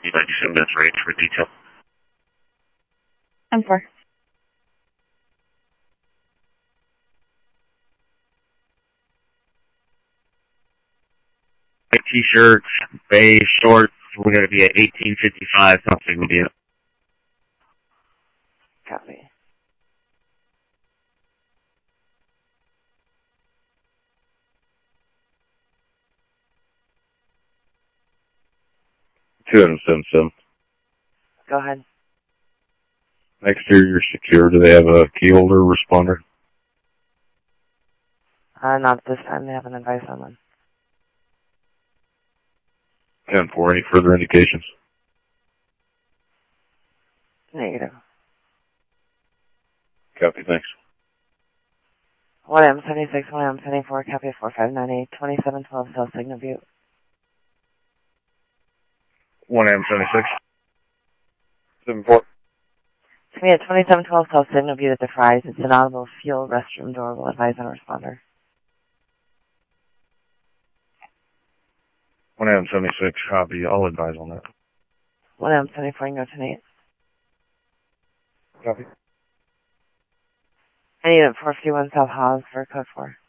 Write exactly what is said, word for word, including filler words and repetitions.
ninety-seven minutes range for detail. I'm four. T-shirts, beige shorts, we're going to be at eighteen fifty-five, something with you. Copy. two seven seven. Go ahead. Exterior secure. Do they have a key holder responder? Uh, not this time. They have an advice on them. ten four. Any further indications? Negative. Copy, thanks. one M seventy-six, one M seventy-four, copy four five nine eight, twenty-seven twelve South Signal Butte. one M seventy-six. seven four. To me at twenty-seven twelve South Signal Butte at the Fry's. It's an audible fuel restroom door. Will advise on a responder. one M seventy-six, copy. I'll advise on that. one M seventy-four, you can go ten eight. Copy. I need it four fifty-one South Hawes for code four.